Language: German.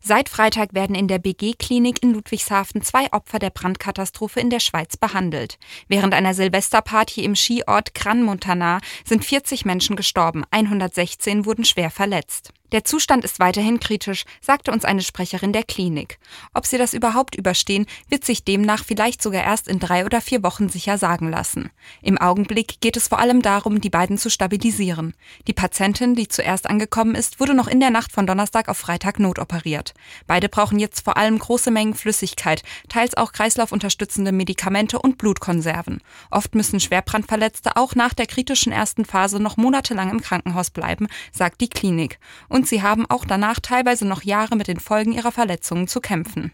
Seit Freitag werden in der BG-Klinik in Ludwigshafen 2 Opfer der Brandkatastrophe in der Schweiz behandelt. Während einer Silvesterparty im Skiort Crans-Montana sind 40 Menschen gestorben, 116 wurden schwer verletzt. Der Zustand ist weiterhin kritisch, sagte uns eine Sprecherin der Klinik. Ob sie das überhaupt überstehen, wird sich demnach vielleicht sogar erst in 3 oder 4 Wochen sicher sagen lassen. Im Augenblick geht es vor allem darum, die beiden zu stabilisieren. Die Patientin, die zuerst angekommen ist, wurde noch in der Nacht von Donnerstag auf Freitag notoperiert. Beide brauchen jetzt vor allem große Mengen Flüssigkeit, teils auch kreislaufunterstützende Medikamente und Blutkonserven. Oft müssen Schwerbrandverletzte auch nach der kritischen ersten Phase noch monatelang im Krankenhaus bleiben, sagt die Klinik. Und sie haben auch danach teilweise noch Jahre mit den Folgen ihrer Verletzungen zu kämpfen.